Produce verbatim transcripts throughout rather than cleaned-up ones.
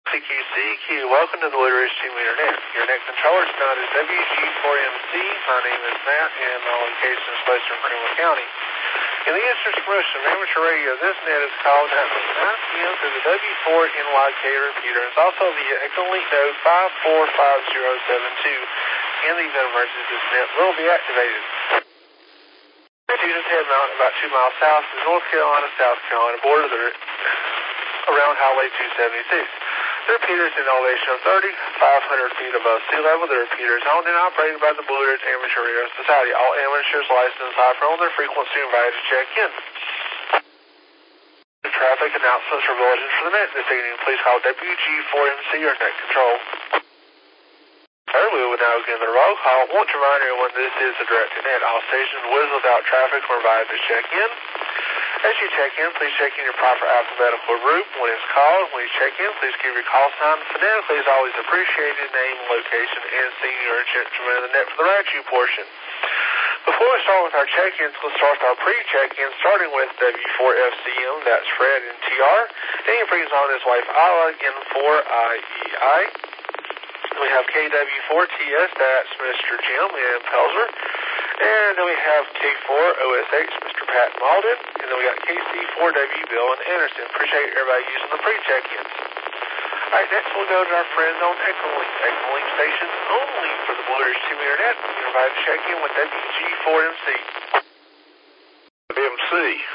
C Q C Q, welcome to the Blue Ridge Team Internet. Your net controller is known as W G four M C. My name is Matt, and my location is Western Fremont County. In the instance promotion of amateur radio, this net is called at nine P M through the W four N Y K repeater. It's also via Echolink node five four five zero seven two. In the event of emergency, this net will be activated. Units head mountain about two miles south to North Carolina, South Carolina border the, around Highway two seventy-six. The repeater is in elevation of thirty-five hundred feet above sea level. The repeater is owned and operated by the Blue Ridge Amateur Radio Society. All amateurs licensed and high on their frequency are invited to check in. The traffic announcements or bulletins for the net this evening. Please call W G four M C or net control. Sir, we will now begin the roll call. I want to remind everyone this is a direct to net. All stations with without traffic are invited to check in. As you check in, please check in your proper alphabetical group. When it's called, when you check in, please give your call sign. Phonetically is always appreciated. Name, location, and senior gentleman in the net for the right you portion. Before we start with our check-ins, we'll start with our pre-check-in, starting with W four F C M, that's Fred and T R. Then he brings on his wife Isla, N four I E I. Then we have K W four T S, that's Mister Jim and Pelzer. And then we have K four O S H, Mister Pat Malden. And then we got K C four W, Bill and Anderson. Appreciate everybody using the pre-check-ins. Alright, next we'll go to our friends on Echolink. Echolink stations only for the Blue Ridge Team Internet. You're invited to check in with W G four M C. M C.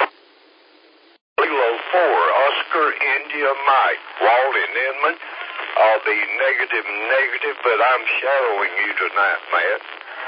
Kilo four, Oscar India Mike. Walt and Inman. I'll be negative, negative, but I'm shadowing you tonight, Matt.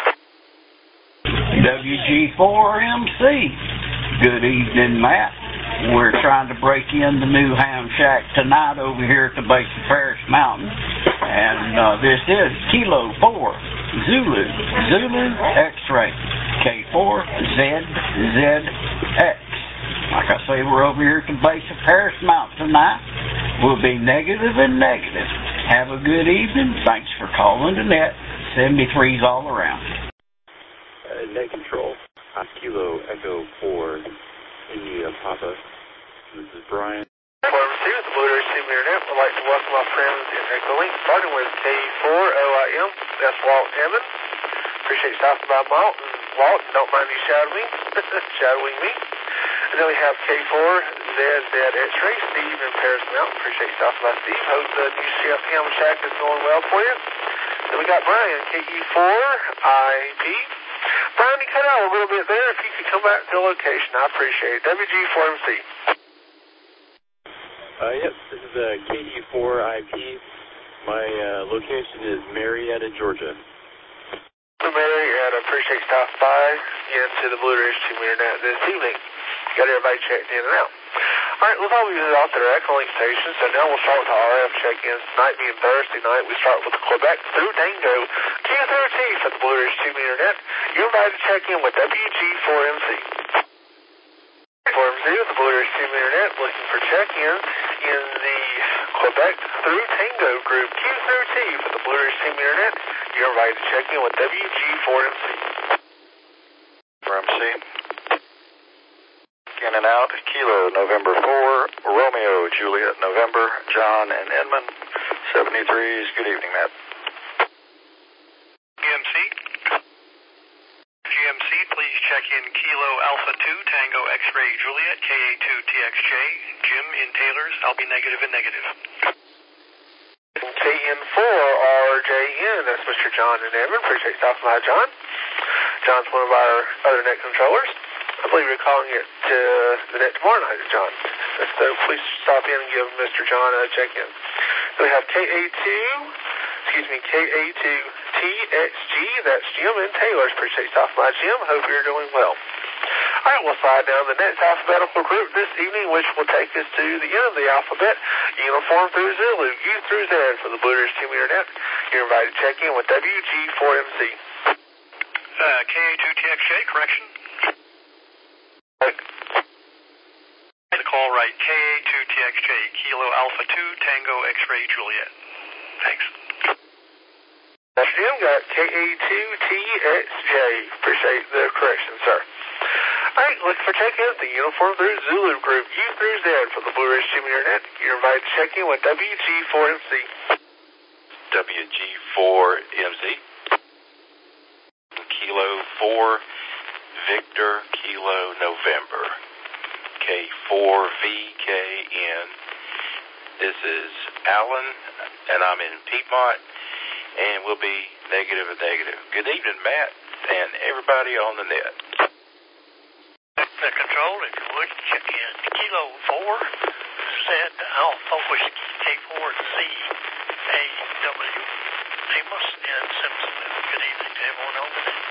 W G four M C. Good evening, Matt. We're trying to break in the new ham shack tonight over here at the base of Parish Mountain. And uh, this is Kilo four, Zulu, Zulu X-ray, K four Z Z X. Like I say, we're over here at the base of Parish Mountain tonight. We'll be negative and negative. Have a good evening. Thanks for calling the net. seventy-threes all around. Uh, net control. I'm Kilo Echo four, India Papa. This is Brian. four M C with the Blue Ridge Team Internet. We'd like to welcome our friends in Echolink, starting with K four O I M. That's Walt Emmons. Appreciate you stopping by, Walt. And Walt, don't mind you shadowing, shadowing me. And then we have K four Z Z X-ray, Steve in Paris Mountain. Appreciate you stopping by, Steve. Hope the new chef ham shack is going well for you. Then we got Brian, K E four I P. Brian, you cut out a little bit there. If you could come back to the location, I appreciate it. W G four M C. Uh, yep, this is uh, K E four I P. My uh, location is Marietta, Georgia. Marietta, appreciate you stopping by again to the Blue Ridge Team Internet this evening. Got everybody checked in and out. Alright, let's all be out there at Echolink Station. So now we'll start with the R F check-ins. Tonight being Thursday night, we start with the Quebec through Tango. Q thirteen for the Blue Ridge Team Internet. You're invited to check in with W G four M C. four M C with the Blue Ridge Team Internet, looking for check-ins in the Quebec through Tango group. Q thirteen for the Blue Ridge Team Internet. You're invited to check in with W G four M C. four M C. In and out, Kilo, November four, Romeo, Juliet, November, John and Edmund, seventy-threes. Good evening, Matt. G M C. G M C, please check in Kilo Alpha two, Tango X-Ray Juliet, K A two T X J, Jim in Taylor's, I'll be negative and negative. K N four R J N, that's Mister John and Edmund. Appreciate you stopping by, John. John's one of our other net controllers. I believe you're calling it to the net tomorrow night, John. So please stop in and give Mister John a check-in. Then we have K A two, excuse me, K A two T X G, that's Jim and Taylor's. Appreciate you stopping by, Jim. Hope you're doing well. All right, we'll slide down the next alphabetical group this evening, which will take us to the end of the alphabet, uniform through Zulu, U through Z for the Blue Ridge Team Internet. You're invited to check in with W G four M C. Uh, K A two T X J, correction? The call right, K A two T X J, Kilo Alpha two, Tango X-Ray Juliet. Thanks. That's Jim, got K A two T X J. Appreciate the correction, sir. Alright, look for check-in at the Uniform through Zulu Group U through Z for the Blue Ridge Jimmy Internet. You're invited to check in with W G four M C. W G four M C. Kilo four Victor Kilo November. K four V K N. This is Alan, and I'm in Piedmont, and we'll be negative and negative. Good evening, Matt, and everybody on the net. The control, if you would, check in Kilo four, Z Alpha Whiskey, K four Z A W, Amos, and Simpsonville. Good evening to everyone on the net.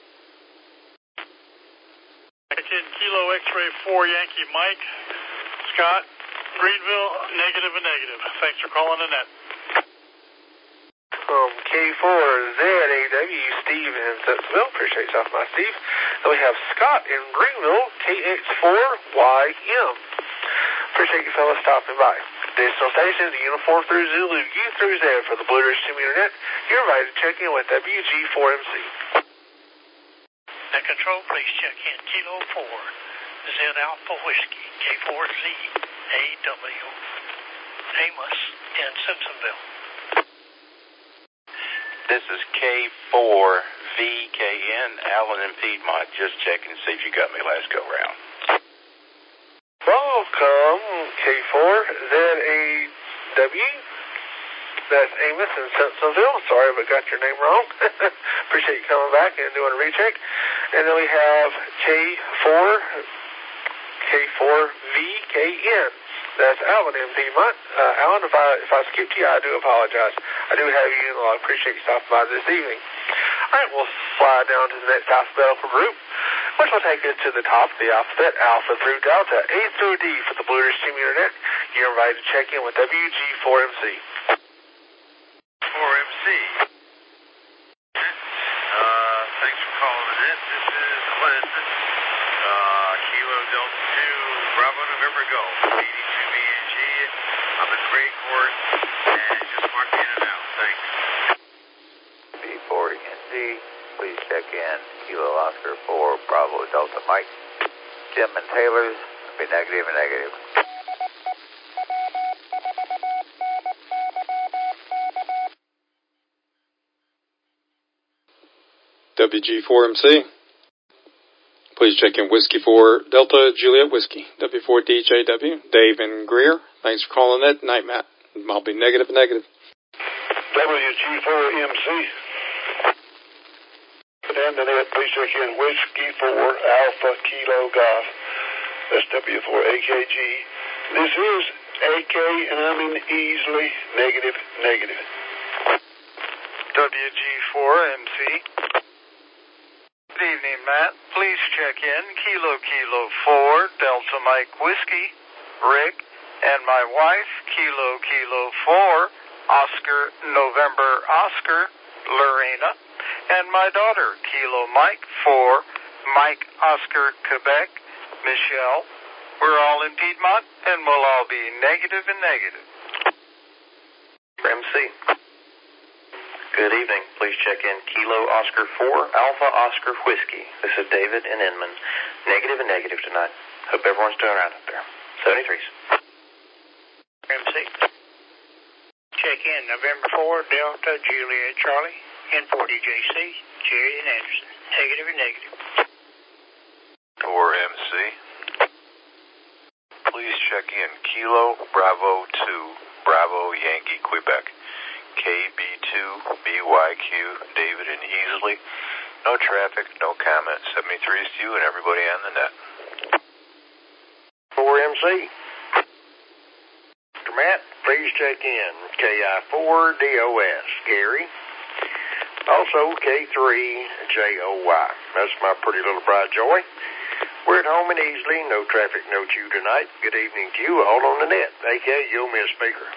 Check in Kilo X-Ray four Yankee Mike, Scott, Greenville, negative and negative. Thanks for calling the net. Um, K four Z A W, Steve in Simpsonville. Appreciate yourself, my Steve. Then we have Scott in Greenville, K X four Y M. Appreciate you fellas stopping by. Additional stations, Uniform through Zulu, U through Z for the Blue Ridge Jimmy Internet. You're invited to check in with W G four M C. The control, please check in Kilo four, Z Alpha Whiskey, K four Z A W, Amos, and Simpsonville. This is K four V K N, Allen and Piedmont. Just checking to see if you got me last go round. Welcome, K four Z A W. That's Amos in Simpsonville. Sorry if I got your name wrong. Appreciate you coming back and doing a recheck. And then we have K four, K four V K N. That's Alan in Piedmont. Uh, Alan, if I if I skipped you, I do apologize. I do have you in the log. Appreciate you stopping by this evening. All right, we'll slide down to the next alphabetical group, which will take us to the top of the alphabet, Alpha through Delta, A through D for the Blue Ridge Jimmy Internet. You're invited to check in with W G four M C. four M C. Uh, thanks for calling it in. This is Clinton. Uh, Kilo Delta two, Bravo November Golf, eighty-two B N G. I'm in Gray Court, and just mark in and out. Thanks. B four E N D, please check in Kilo Oscar four, Bravo Delta Mike. Jim and Taylor's, be negative and negative. W G four M C. Please check in Whiskey four Delta Juliet Whiskey. W four D J W. Dave and Greer. Thanks for calling that. Night, Matt. I'll be negative and negative. W G four M C. And the net, please check in Whiskey four Alpha Kilo Golf. That's W four A K G. This is A K, and I'm in easily negative, negative. W G four M C. Good evening, Matt. Please check in Kilo Kilo four Delta Mike Whiskey, Rick, and my wife, Kilo Kilo four Oscar November Oscar, Lorena, and my daughter, Kilo Mike four Mike Oscar Quebec, Michelle. We're all in Piedmont, and we'll all be negative and negative. M C. Good evening. Please check in Kilo Oscar four Alpha Oscar Whiskey. This is David in Inman. Negative and negative tonight. Hope everyone's doing all right up there. seventy-threes. M C. Check in November four Delta Juliet Charlie. N forty J C. Jerry and Anderson. Negative and negative. four M C. Please check in Kilo Bravo two Bravo Yankee Quebec. K B two B Y Q David and Easley. No traffic, no comments. seventy-threes to you and everybody on the net. four M C. Mister Matt, please check in K I four D O S Gary. Also K three J O Y. That's my pretty little bride Joy. We're at home and easily. No traffic, no chew tonight. Good evening to you all on the net. A K, you owe me a speaker.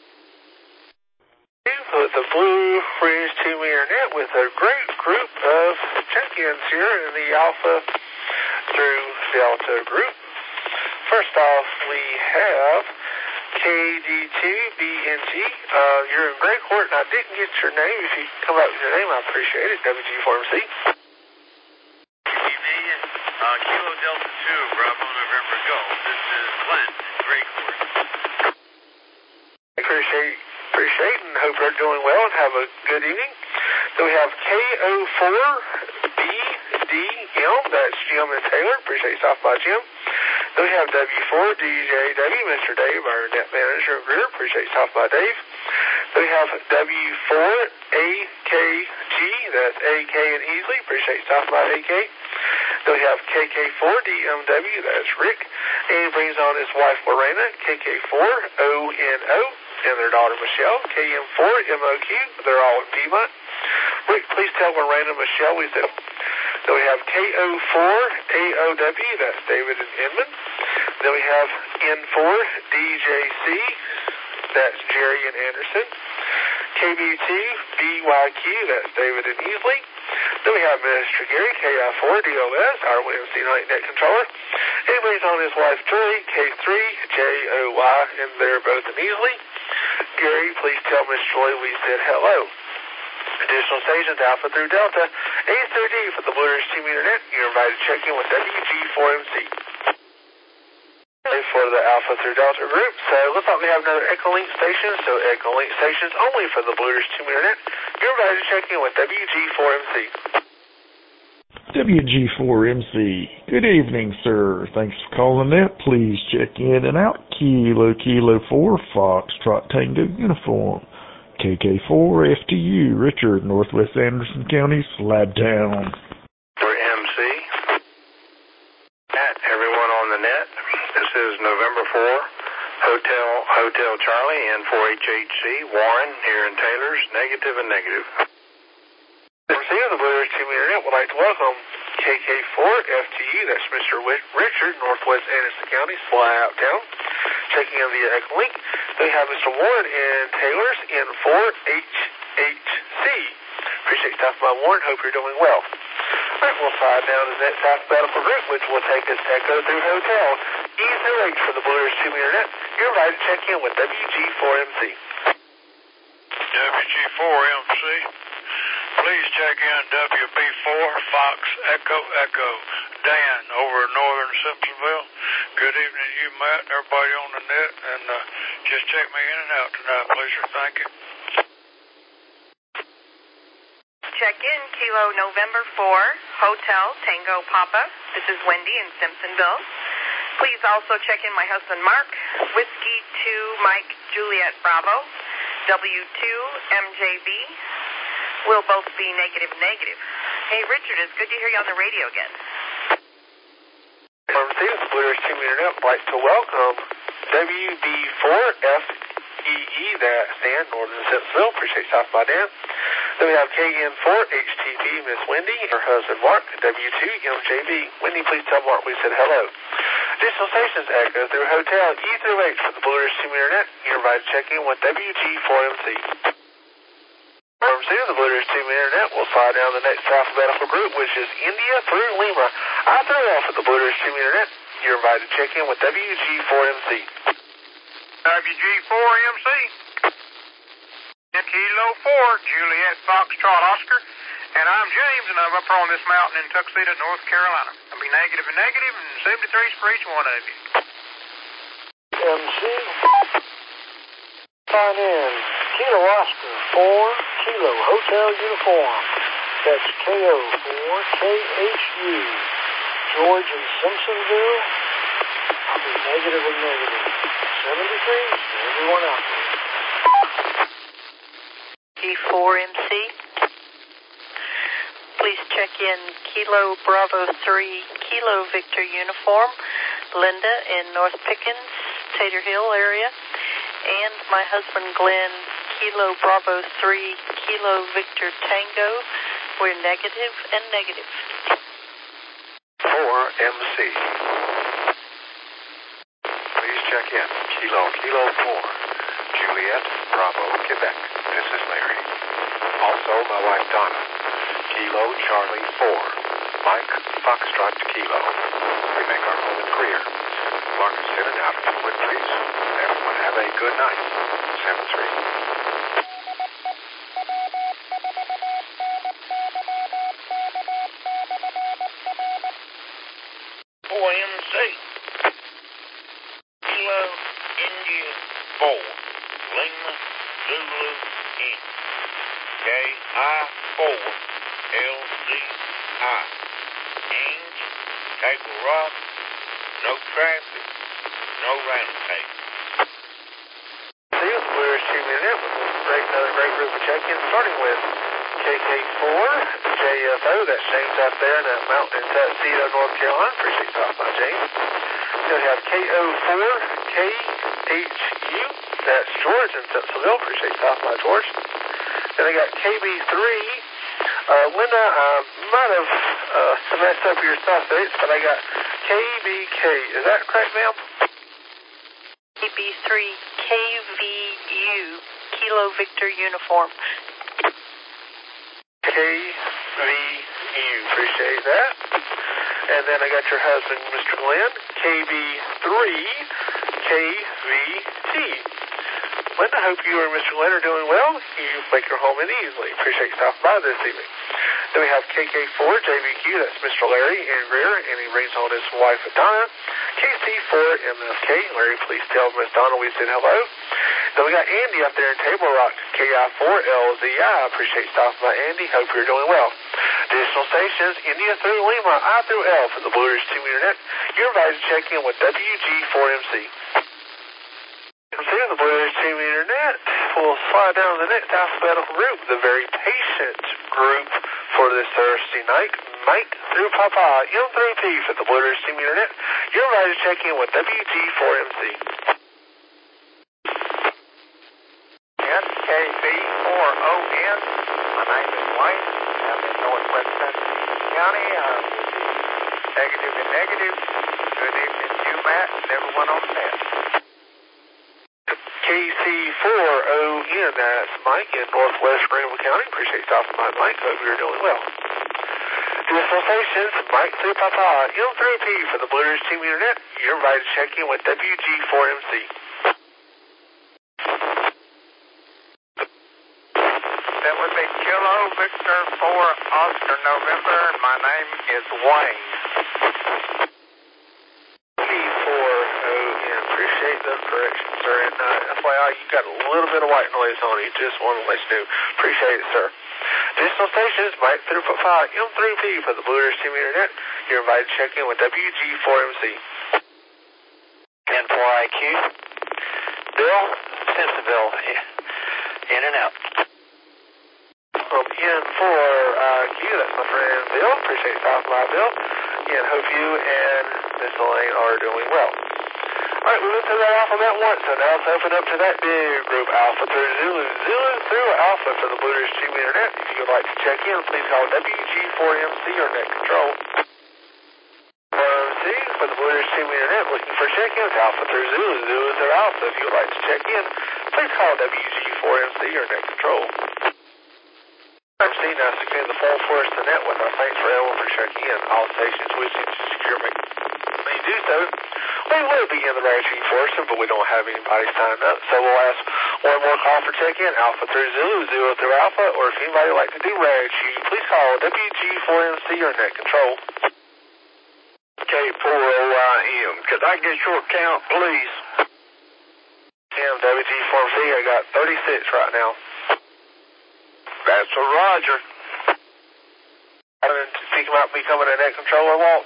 With the Blue Ridge Jimmy Internet with a great group of check-ins here in the Alpha through Delta group. First off, we have K D two B N G. Uh, you're in Gray Court, and I didn't get your name. If you come up with your name, I appreciate it. W G four M C. Uh, Kilo Delta two, Bravo November Golf. This is Glenn, Great Court. Appreciate, appreciate and hope you're doing well and have a good evening. So we have K O four B D M, that's Jim and Taylor. Appreciate you stopping by, Jim. Then we have W four D J W, Mister Dave, our net manager of Greer. Appreciate you stopping by, Dave. Then we have W four A K G, that's A K and Easley. Appreciate you stopping by, A K. Then we have K K four D M W, that's Rick. And he brings on his wife, Lorena, K K four O N O, and their daughter, Michelle, K M four M O Q. They're all in Piedmont. Rick, please tell Lorena and Michelle we said. Then we have K O four A O W, that's David and Inman. Then we have N four D J C, that's Jerry and Anderson. K B two B Y Q, that's David and Easley. Then we have Mister Gary, K I four D O S, our W M C night net controller. And he brings on his wife, Julie, K three J O Y, and they're both in Easley. Gary, please tell Miss Joy we said hello. Additional stations, Alpha through Delta, A through D for the Blue Ridge Team Internet. You're invited to check in with W G four M C. For the Alpha through Delta group. So it looks like we have another Echolink station, so Echolink stations only for the Blue Ridge Team Internet. You're invited to check in with W G four M C. W G four M C. Good evening, sir. Thanks for calling that. Please check in and out. Kilo Kilo four, Foxtrot Tango Uniform. K K four F T U, Richard, Northwest Anderson County, Slabtown. For M C. At everyone on the net. This is November fourth, Hotel Hotel Charlie, N four H H C, Warren, here in Taylor's, negative and negative. M C of the Blue Ridge Team Internet would like to welcome K K four F T U, that's Mister Richard, Northwest Anderson County, Slabtown. Checking in via Echolink. Then we have Mister Warren in Taylor's, N four H H C. Appreciate you stopping by, Warren. Hope you're doing well. All right, we'll slide down to the net South Battlefield route, which will take us to Echo through Hotel. E zero H for the Blue Ridge Team Internet. You're invited to check in with W G four M C. W G four M C. Please check in W B four Fox Echo Echo. Dan over in northern Simpsonville. Good evening to you, Matt, and everybody on the net, and uh, just check me in and out tonight, please, sir. Thank you. Check in Kilo November four, Hotel Tango Papa. This is Wendy in Simpsonville. Please also check in my husband Mark, Whiskey two Mike Juliet Bravo, W two M J B. We'll both be negative negative. Hey, Richard, it's good to hear you on the radio again. From the Blue Ridge Team Internet, I'd like to welcome W B four F E E, that's Dan, Northern Simpsonville. Appreciate you stopping by, Dan. Then we have K N four H T P, Miss Wendy, and her husband Mark, W two M J B. Wendy, please tell Mark we said hello. Additional stations, Echo through Hotel E through H for the Blue Ridge Team Internet. You're invited to check in with W G four M C. From the Blue Ridge Team Internet, we'll slide down the next South Battlefield group, which is India through Lima. I throw off at the Blue Ridge Team Internet. You're invited to check in with W G four M C. W G four M C. Kilo four, Juliet Foxtrot Oscar. And I'm James, and I'm up on this mountain in Tuxedo, North Carolina. I'll be negative and negative, and seventy-threes for each one of you. M C. Sign in. Kilo Oscar four, Kilo Hotel Uniform. That's K O four K H U. George in Simpsonville. I'll be negative and negative. seventy-threes for everyone out there. G four M C. Please check in Kilo Bravo three, Kilo Victor Uniform. Linda in North Pickens, Tater Hill area. And my husband Glenn, Kilo Bravo three, Kilo Victor Tango. We're negative and negative. four M C. Please check in. Kilo, Kilo four. Juliet, Bravo, Quebec. This is Larry. Also, my wife Donna. Kilo, Charlie four. Mike, Foxtrot, Kilo. We make our home in Greer. Marcus in and out if you would, please. Everyone have a good night. seven three. four Indian four, Lima Zulu Incorporated. K I four L C I. Ames, Table Rock, no traffic, no round table. See, we're achieving it with a great, another great group of check-ins, starting with K K four J F O, that's James out there in that mountain in Tuxedo, North Carolina. Appreciate you by James. Then we have K O four K H U, that's George in Simpsonville. Appreciate you by George. Then I got K B three, uh, Linda, I might have uh, messed up your suffix, but I got K B K. Is that correct, ma'am? K B three K V U, Kilo Victor Uniform. K V U, appreciate that. And then I got your husband, Mister Glenn, K B three K V T. Linda, I hope you and Mister Glenn are doing well. You make your home in easily. Appreciate you stopping by this evening. Then we have K K four J B Q, that's Mister Larry in Greer, and he brings on his wife, Donna. K C four M F K, Larry, please tell Miss Donna we said hello. Then we got Andy up there in Table Rock, K I four L Z I. Appreciate you stopping by, Andy. Hope you're doing well. Additional stations, India through Lima, I through L for the Blue Ridge Team Internet. You're invited to check in with W G four M C. The Blue Ridge Team Internet will slide down to the next alphabetical group, the very patient group for this Thursday night. Mike through Papa, M through P for the Blue Ridge Team Internet. You're invited to check in with W G four M C. N K B four O N. My name is Wayne. I'm in Northwest County. I'm negative and negative. Good evening to you, Matt, and everyone on the net. K C four O N, that's Mike in Northwest Greenville County. Appreciate you stopping by, Mike. Hope you're doing well. Additional stations, Mike through Papa, M through P for the Blue Ridge Team Internet. You're invited to check in with W G four M C. That would be Kilo Victor four Oscar November, and my name is Wayne. K four O N, appreciate the correction, sir. And uh, F Y I, you got a little bit of white noise on you. Just want to let you know. Appreciate it, sir. Additional stations, Mike through Papa, M through P for the Blue Ridge Team Internet. You're invited to check in with W G four M C. N four I Q. Bill, Simpsonville, in and out. From N four I Q, that's my friend Bill. Appreciate you stopping by, Bill. And hope you and Miss Elaine are doing well. Alright, we went through that alphabet once, so now let's open up to that big group, Alpha through Zulu. Zulu through Alpha for the Blue Ridge Team Internet. If you would like to check in, please call W G four M C or Net Control. four M C for the Blue Ridge Team Internet, looking for check-ins, Alpha through Zulu. Zulu through Alpha. If you would like to check in, please call W G four M C or Net Control. I'm seeing now securing the phone for us to net with our thanks for everyone for checking in. All stations wishing to secure me. When you do so, we will begin the ratcheting portion, but we don't have anybody signed up, so we'll ask one more call for check-in, Alpha through Zulu, Zulu through Alpha, or if anybody would like to do ratcheting, please call W G four M C or Net Control. K four O I M. Could I get your count, please? Tim, W G four M C, I got thirty-six right now. That's a Roger. I didn't think about becoming a Net Controller, Walt.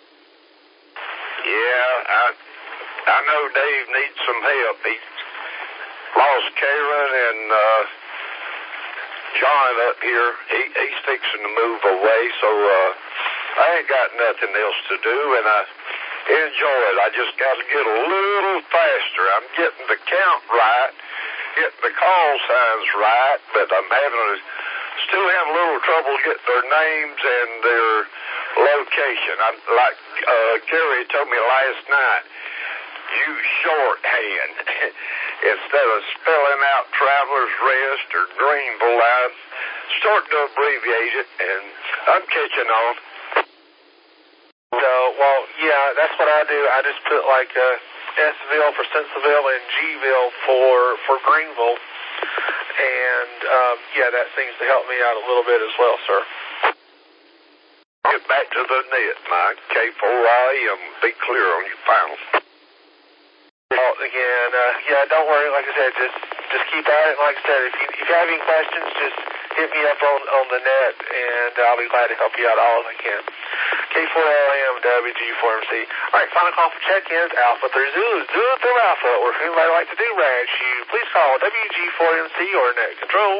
Yeah, I I know Dave needs some help. He lost Karen and uh, John up here. He, he's fixing to move away, so uh, I ain't got nothing else to do, and I enjoy it. I just got to get a little faster. I'm getting the count right, getting the call signs right, but I'm having a, still having a little trouble getting their names and their location. I'm like uh, Gary told me last night, use shorthand instead of spelling out Travelers Rest or Greenville. I'm starting to abbreviate it, and I'm catching on. So, well, yeah, that's what I do. I just put like uh, S-ville for Simpsonville and G-ville for for Greenville, and um, yeah, that seems to help me out a little bit as well, sir. Get back to the net, Mike. K four I M. Be clear on your final. Well, out again. Uh, yeah, don't worry. Like I said, just just keep at it. Like I said, if you, if you have any questions, just hit me up on, on the net, and I'll be glad to help you out all as I can. K four L M, W G four M C. All right, final call for check-ins, Alpha three Zulu, Zulu through Alpha, or if anybody would like to do rad shoot, please call W G four M C or net control.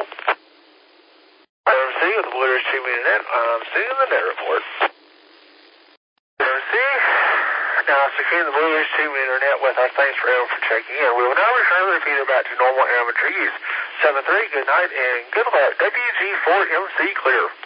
M C with the Blue Ridge two meter net. I'm seeing the net report. M C, now securing the Blue Ridge two meter net with our thanks for everyone for checking in. We will now return the repeater back to normal amateur use. seven three, good night, and good luck. W G four M C clear.